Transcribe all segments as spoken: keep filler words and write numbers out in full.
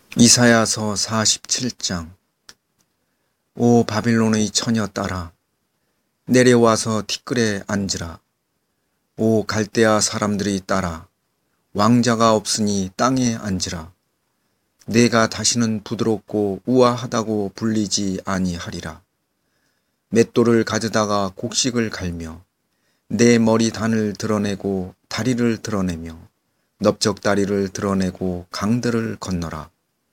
이사야서 사십칠 장. 오 바빌론의 처녀 딸아, 내려와서 티끌에 앉으라. 오 갈대아 사람들의 딸아, 왕자가 없으니 땅에 앉으라. 내가 다시는 부드럽고 우아하다고 불리지 아니하리라. 맷돌을 가져다가 곡식을 갈며 내 머리 단을 드러내고 다리를 드러내며 넓적다리를 드러내고 강들을 건너라.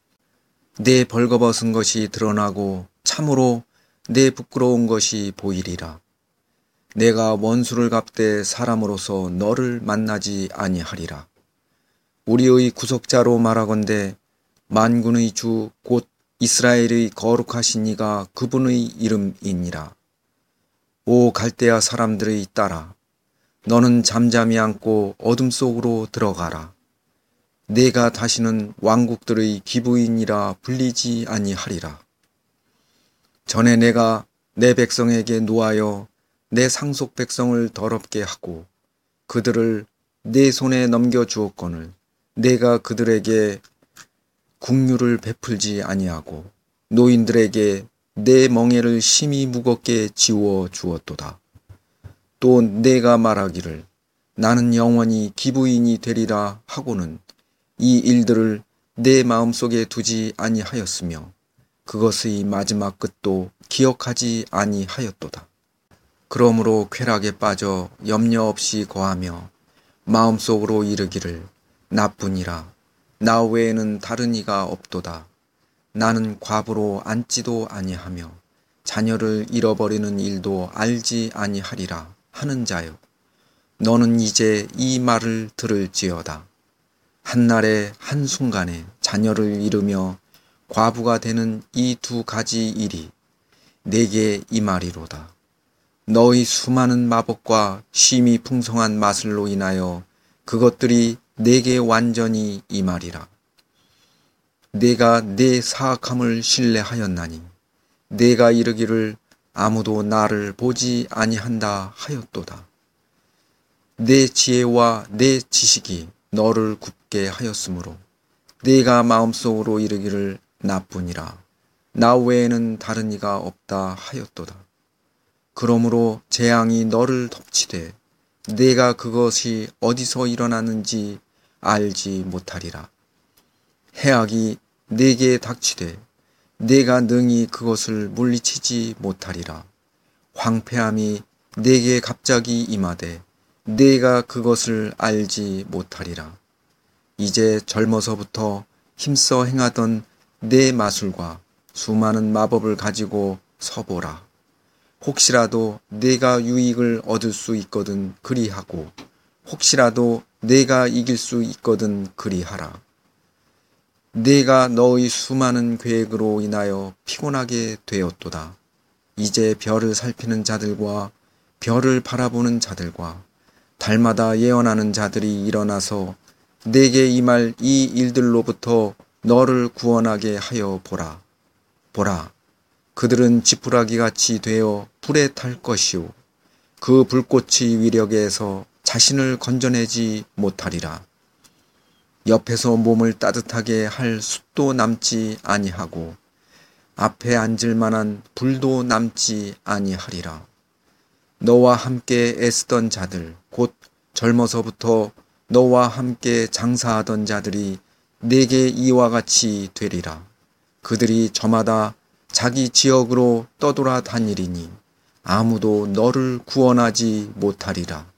내 벌거벗은 것이 드러나고 참으로 내 부끄러운 것이 보이리라. 내가 원수를 갚되 사람으로서 너를 만나지 아니하리라. 우리의 구속자로 말하건대 만군의 주 곧 이스라엘의 거룩하신 이가 그분의 이름이니라. 오 갈대아 사람들의 딸아, 너는 잠잠히 앉고 어둠 속으로 들어가라. 내가 다시는 왕국들의 기부인이라 불리지 아니하리라. 전에 내가 내 백성에게 노하여 내 상속 백성을 더럽게 하고 그들을 내 손에 넘겨주었거늘 내가 그들에게 국류를 베풀지 아니하고 노인들에게 내 멍에를 심히 무겁게 지워 주었도다. 또 내가 말하기를 나는 영원히 기부인이 되리라 하고는 이 일들을 내 마음속에 두지 아니하였으며 그것의 마지막 끝도 기억하지 아니하였도다. 그러므로 쾌락에 빠져 염려 없이 거하며 마음속으로 이르기를 나뿐이라. 나 외에는 다른 이가 없도다. 나는 과부로 앉지도 아니하며 자녀를 잃어버리는 일도 알지 아니하리라 하는 자여, 너는 이제 이 말을 들을지어다. 한날에 한순간에 자녀를 잃으며 과부가 되는 이 두 가지 일이 내게 임하리로다. 너의 수많은 마법과 심히 풍성한 마술로 인하여 그것들이 내게 완전히 임하리라. 내가 내 사악함을 신뢰하였나니 내가 이르기를 아무도 나를 보지 아니한다 하였도다. 내 지혜와 내 지식이 너를 굽게 하였으므로 내가 마음속으로 이르기를 나뿐이라. 나 외에는 다른 이가 없다 하였도다. 그러므로 재앙이 너를 덮치되 내가 그것이 어디서 일어나는지 알지 못하리라. 해악이 내게 닥치되 내가 능히 그것을 물리치지 못하리라. 황폐함이 내게 갑자기 임하되 내가 그것을 알지 못하리라. 이제 젊어서부터 힘써 행하던 내 마술과 수많은 마법을 가지고 서보라. 혹시라도 내가 유익을 얻을 수 있거든 그리하고 혹시라도 내가 이길 수 있거든 그리하라. 내가 너의 수많은 계획으로 인하여 피곤하게 되었도다. 이제 별을 살피는 자들과 별을 바라보는 자들과 달마다 예언하는 자들이 일어나서 내게 임할 이 일들로부터 너를 구원하게 하여 보라. 보라, 그들은 지푸라기같이 되어 불에 탈 것이요 그 불꽃의 위력에서 자신을 건져내지 못하리라. 옆에서 몸을 따뜻하게 할 숯도 남지 아니하고 앞에 앉을 만한 불도 남지 아니하리라. 너와 함께 애쓰던 자들, 곧 젊어서부터 너와 함께 장사하던 자들이 내게 이와 같이 되리라. 그들이 저마다 자기 지역으로 떠돌아 다니리니 아무도 너를 구원하지 못하리라.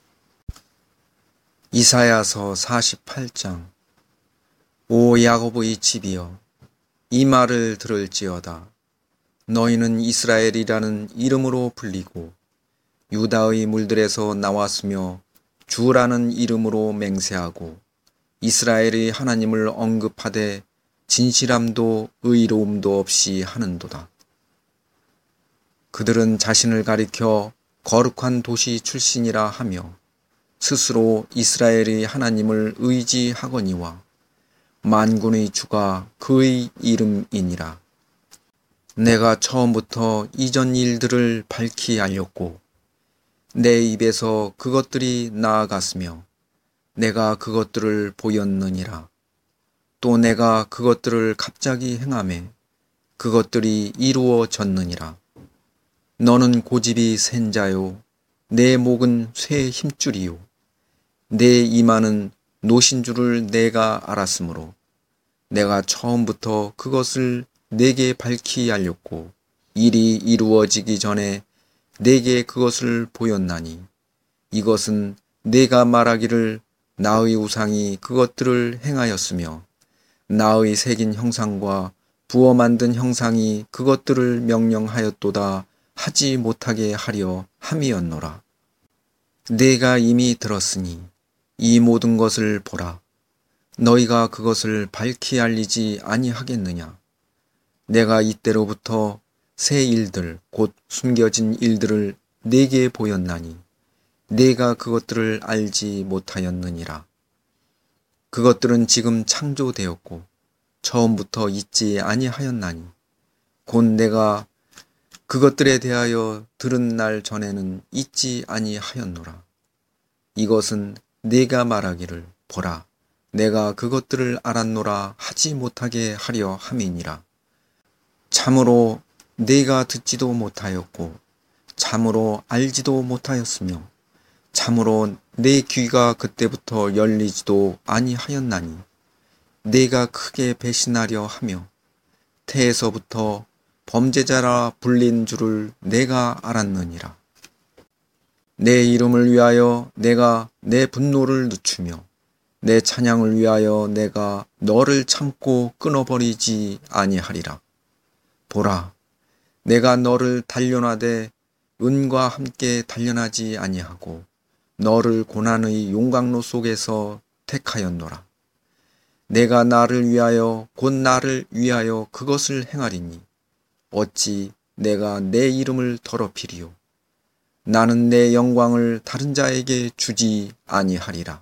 이사야서 사십팔 장. 오 야곱의 집이여, 이 말을 들을지어다. 너희는 이스라엘이라는 이름으로 불리고 유다의 물들에서 나왔으며 주라는 이름으로 맹세하고 이스라엘의 하나님을 언급하되 진실함도 의로움도 없이 하는도다. 그들은 자신을 가리켜 거룩한 도시 출신이라 하며 스스로 이스라엘의 하나님을 의지하거니와 만군의 주가 그의 이름이니라. 내가 처음부터 이전 일들을 밝히 알렸고 내 입에서 그것들이 나아갔으며 내가 그것들을 보였느니라. 또 내가 그것들을 갑자기 행하매 그것들이 이루어졌느니라. 너는 고집이 센 자요, 내 목은 쇠의 힘줄이요, 내 이마는 노신 줄을 내가 알았으므로 내가 처음부터 그것을 내게 밝히 알렸고 일이 이루어지기 전에 내게 그것을 보였나니 이것은 내가 말하기를 나의 우상이 그것들을 행하였으며 나의 새긴 형상과 부어 만든 형상이 그것들을 명령하였도다 하지 못하게 하려 함이었노라. 내가 이미 들었으니 이 모든 것을 보라. 너희가 그것을 밝히 알리지 아니하겠느냐. 내가 이때로부터 새 일들 곧 숨겨진 일들을 내게 보였나니 내가 그것들을 알지 못하였느니라. 그것들은 지금 창조되었고 처음부터 있지 아니하였나니 곧 내가 그것들에 대하여 들은 날 전에는 있지 아니하였노라. 이것은 내가 말하기를 보라, 내가 그것들을 알았노라 하지 못하게 하려 함이니라. 참으로 내가 듣지도 못하였고 참으로 알지도 못하였으며 참으로 내 귀가 그때부터 열리지도 아니하였나니 내가 크게 배신하려 하며 태에서부터 범죄자라 불린 줄을 내가 알았느니라. 내 이름을 위하여 내가 내 분노를 늦추며 내 찬양을 위하여 내가 너를 참고 끊어버리지 아니하리라. 보라, 내가 너를 단련하되 은과 함께 단련하지 아니하고 너를 고난의 용광로 속에서 택하였노라. 내가 나를 위하여 곧 나를 위하여 그것을 행하리니 어찌 내가 내 이름을 더럽히리요. 나는 내 영광을 다른 자에게 주지 아니하리라.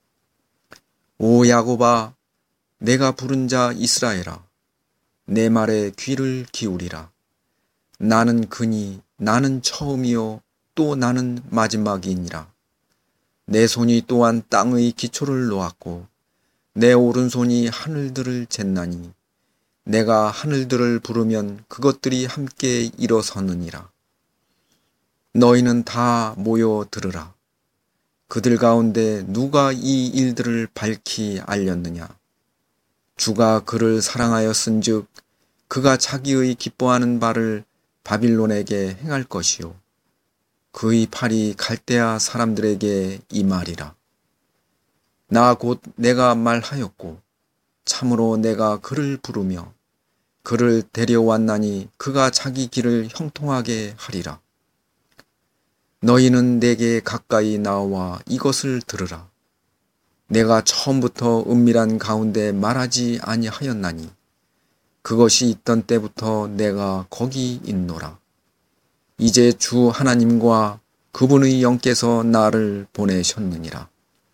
오 야곱아, 내가 부른 자 이스라엘아, 내 말에 귀를 기울이라. 나는 그니 나는 처음이요 또 나는 마지막이니라. 내 손이 또한 땅의 기초를 놓았고 내 오른손이 하늘들을 쟀나니 내가 하늘들을 부르면 그것들이 함께 일어서느니라. 너희는 다 모여 들으라. 그들 가운데 누가 이 일들을 밝히 알렸느냐. 주가 그를 사랑하였은즉 그가 자기의 기뻐하는 바를 바빌론에게 행할 것이요 그의 팔이 갈대아 사람들에게 임하리라. 나 곧 내가 말하였고 참으로 내가 그를 부르며 그를 데려왔나니 그가 자기 길을 형통하게 하리라. 너희는 내게 가까이 나와 이것을 들으라. 내가 처음부터 은밀한 가운데 말하지 아니하였나니 그것이 있던 때부터 내가 거기 있노라. 이제 주 하나님과 그분의 영께서 나를 보내셨느니라.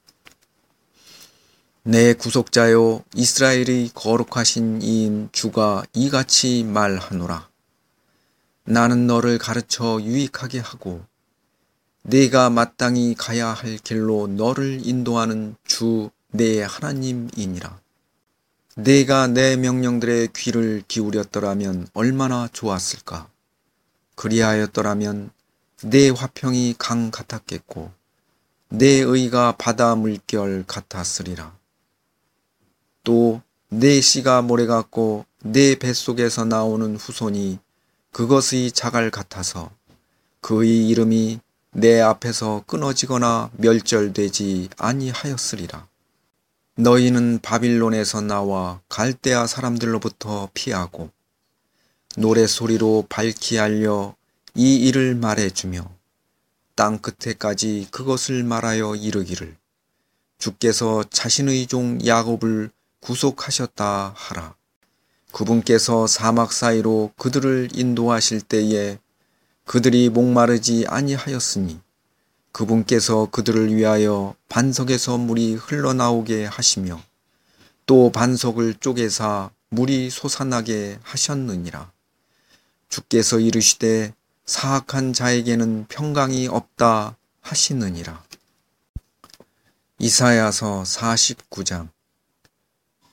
내 구속자요 이스라엘의 거룩하신 이인 주가 이같이 말하노라. 나는 너를 가르쳐 유익하게 하고 네가 마땅히 가야 할 길로 너를 인도하는 주 내 하나님이니라. 네가 내 명령들의 귀를 기울였더라면 얼마나 좋았을까. 그리하였더라면 내 화평이 강 같았겠고 내 의가 바다 물결 같았으리라. 또 내 씨가 모래 같고 내 뱃속에서 나오는 후손이 그것의 자갈 같아서 그의 이름이 내 앞에서 끊어지거나 멸절되지 아니하였으리라. 너희는 바빌론에서 나와 갈대아 사람들로부터 피하고 노래소리로 밝히 알려 이 일을 말해주며 땅 끝에까지 그것을 말하여 이르기를 주께서 자신의 종 야곱을 구속하셨다 하라. 그분께서 사막 사이로 그들을 인도하실 때에 그들이 목마르지 아니하였으니 그분께서 그들을 위하여 반석에서 물이 흘러나오게 하시며 또 반석을 쪼개사 물이 솟아나게 하셨느니라. 주께서 이르시되 사악한 자에게는 평강이 없다 하시느니라. 이사야서 사십구 장.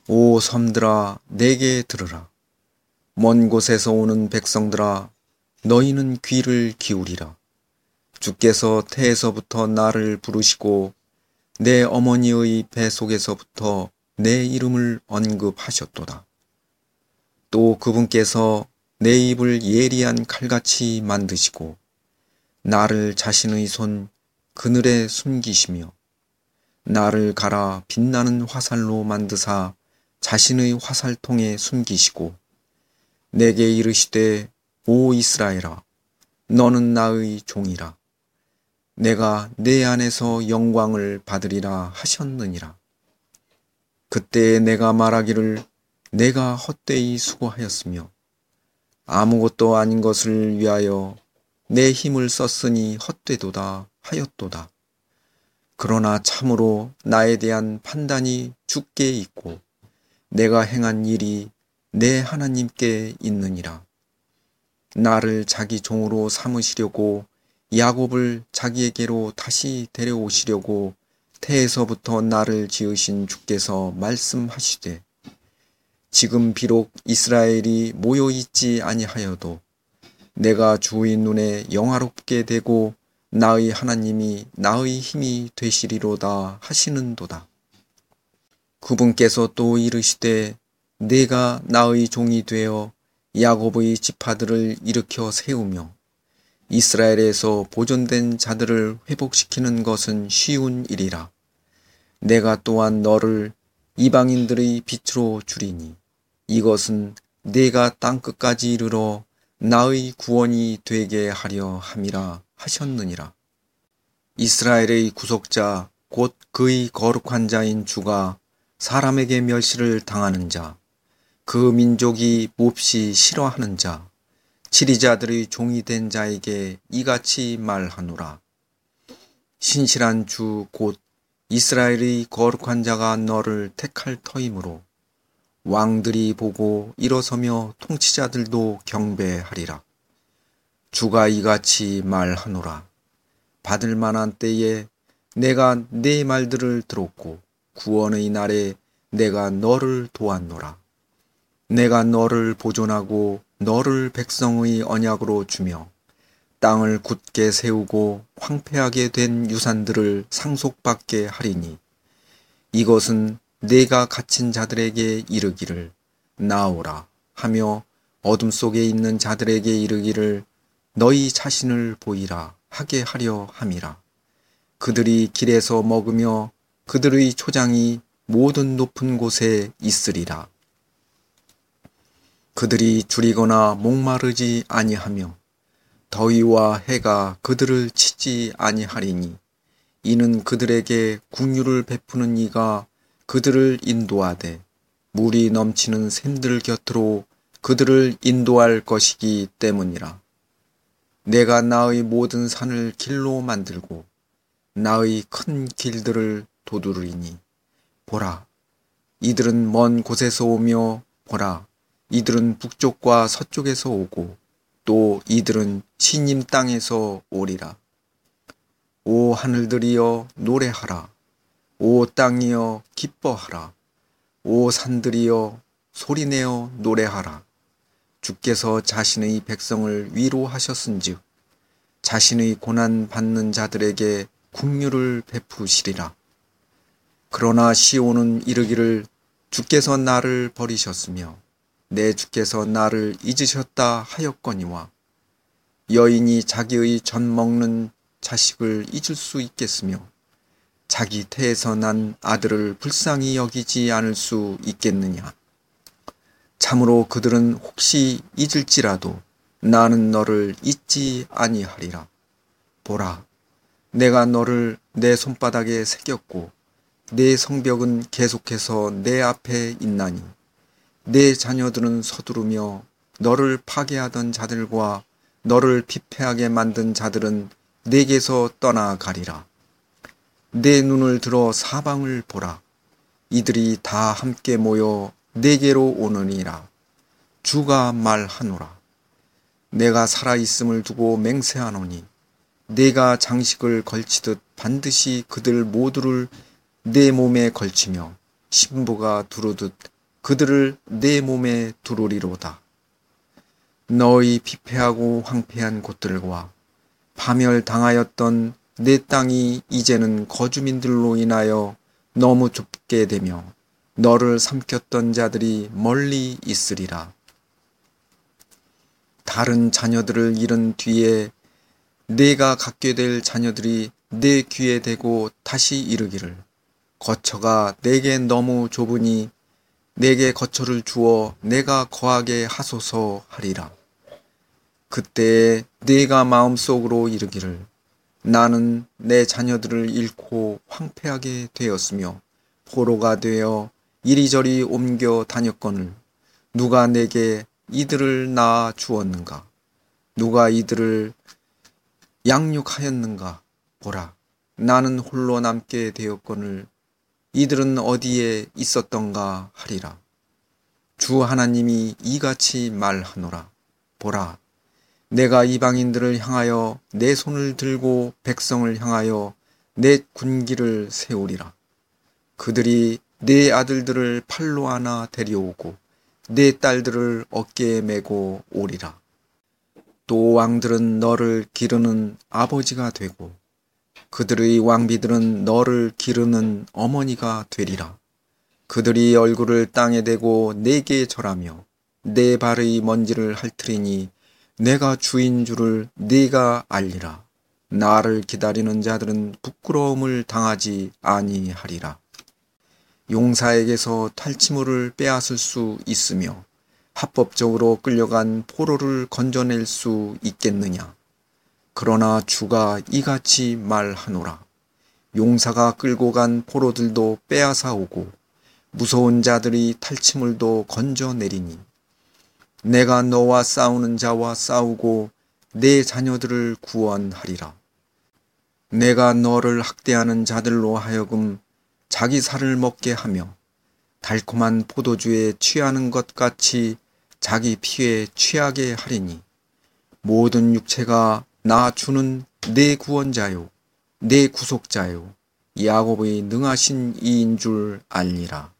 오 섬들아, 내게 들으라. 먼 곳에서 오는 백성들아, 너희는 귀를 기울이라. 주께서 태에서부터 나를 부르시고 내 어머니의 뱃속에서부터 내 이름을 언급하셨도다. 또 그분께서 내 입을 예리한 칼같이 만드시고 나를 자신의 손 그늘에 숨기시며 나를 갈아 빛나는 화살로 만드사 자신의 화살통에 숨기시고 내게 이르시되 오 이스라엘아, 너는 나의 종이라. 내가 내 안에서 영광을 받으리라 하셨느니라. 그때에 내가 말하기를 내가 헛되이 수고하였으며 아무것도 아닌 것을 위하여 내 힘을 썼으니 헛되도다 하였도다. 그러나 참으로 나에 대한 판단이 주께 있고 내가 행한 일이 내 하나님께 있느니라. 나를 자기 종으로 삼으시려고 야곱을 자기에게로 다시 데려오시려고 태에서부터 나를 지으신 주께서 말씀하시되 지금 비록 이스라엘이 모여있지 아니하여도 내가 주의 눈에 영화롭게 되고 나의 하나님이 나의 힘이 되시리로다 하시는도다. 그분께서 또 이르시되 내가 나의 종이 되어 야곱의 지파들을 일으켜 세우며 이스라엘에서 보존된 자들을 회복시키는 것은 쉬운 일이라. 내가 또한 너를 이방인들의 빛으로 주리니 이것은 내가 땅끝까지 이르러 나의 구원이 되게 하려 함이라 하셨느니라. 이스라엘의 구속자 곧 그의 거룩한 자인 주가 사람에게 멸시를 당하는 자, 그 민족이 몹시 싫어하는 자, 지리자들의 종이 된 자에게 이같이 말하노라. 신실한 주 곧 이스라엘의 거룩한 자가 너를 택할 터이므로 왕들이 보고 일어서며 통치자들도 경배하리라. 주가 이같이 말하노라. 받을 만한 때에 내가 네 말들을 들었고 구원의 날에 내가 너를 도왔노라. 내가 너를 보존하고 너를 백성의 언약으로 주며 땅을 굳게 세우고 황폐하게 된 유산들을 상속받게 하리니 이것은 내가 갇힌 자들에게 이르기를 나오라 하며 어둠 속에 있는 자들에게 이르기를 너희 자신을 보이라 하게 하려 함이라. 그들이 길에서 먹으며 그들의 초장이 모든 높은 곳에 있으리라. 그들이 줄이거나 목마르지 아니하며 더위와 해가 그들을 치지 아니하리니 이는 그들에게 긍휼을 베푸는 이가 그들을 인도하되 물이 넘치는 샘들 곁으로 그들을 인도할 것이기 때문이라. 내가 나의 모든 산을 길로 만들고 나의 큰 길들을 도두르리니 보라, 이들은 먼 곳에서 오며 보라, 이들은 북쪽과 서쪽에서 오고 또 이들은 시님 땅에서 오리라. 오 하늘들이여 노래하라. 오 땅이여 기뻐하라. 오 산들이여 소리내어 노래하라. 주께서 자신의 백성을 위로하셨은즉 자신의 고난 받는 자들에게 긍휼을 베푸시리라. 그러나 시온은 이르기를 주께서 나를 버리셨으며 내 주께서 나를 잊으셨다 하였거니와 여인이 자기의 젖 먹는 자식을 잊을 수 있겠으며 자기 태에서 난 아들을 불쌍히 여기지 않을 수 있겠느냐. 참으로 그들은 혹시 잊을지라도 나는 너를 잊지 아니하리라. 보라, 내가 너를 내 손바닥에 새겼고 내 성벽은 계속해서 내 앞에 있나니 내 자녀들은 서두르며 너를 파괴하던 자들과 너를 피폐하게 만든 자들은 내게서 떠나가리라. 내 눈을 들어 사방을 보라. 이들이 다 함께 모여 내게로 오느니라. 주가 말하노라. 내가 살아있음을 두고 맹세하노니 내가 장식을 걸치듯 반드시 그들 모두를 내 몸에 걸치며 신부가 두르듯 그들을 내 몸에 두르리로다. 너희 피폐하고 황폐한 곳들과 파멸당하였던 내 땅이 이제는 거주민들로 인하여 너무 좁게 되며 너를 삼켰던 자들이 멀리 있으리라. 다른 자녀들을 잃은 뒤에 내가 갖게 될 자녀들이 내 귀에 대고 다시 이르기를 거처가 내게 너무 좁으니 내게 거처를 주어 내가 거하게 하소서 하리라. 그때에 네가 마음속으로 이르기를 나는 내 자녀들을 잃고 황폐하게 되었으며 포로가 되어 이리저리 옮겨 다녔거늘 누가 내게 이들을 낳아 주었는가? 누가 이들을 양육하였는가? 보라, 나는 홀로 남게 되었거늘 이들은 어디에 있었던가 하리라. 주 하나님이 이같이 말하노라. 보라, 내가 이방인들을 향하여 내 손을 들고 백성을 향하여 내 군기를 세우리라. 그들이 내 아들들을 팔로 안아 데려오고 내 딸들을 어깨에 메고 오리라. 또 왕들은 너를 기르는 아버지가 되고 그들의 왕비들은 너를 기르는 어머니가 되리라. 그들이 얼굴을 땅에 대고 내게 절하며 내 발의 먼지를 핥으리니 내가 주인 줄을 네가 알리라. 나를 기다리는 자들은 부끄러움을 당하지 아니하리라. 용사에게서 탈취물을 빼앗을 수 있으며 합법적으로 끌려간 포로를 건져낼 수 있겠느냐? 그러나 주가 이같이 말하노라. 용사가 끌고 간 포로들도 빼앗아 오고 무서운 자들이 탈취물도 건져내리니 내가 너와 싸우는 자와 싸우고 내 자녀들을 구원하리라. 내가 너를 학대하는 자들로 하여금 자기 살을 먹게 하며 달콤한 포도주에 취하는 것 같이 자기 피에 취하게 하리니 모든 육체가 나 주는 내 구원자요 내 구속자요 야곱의 능하신 이인 줄 알리라.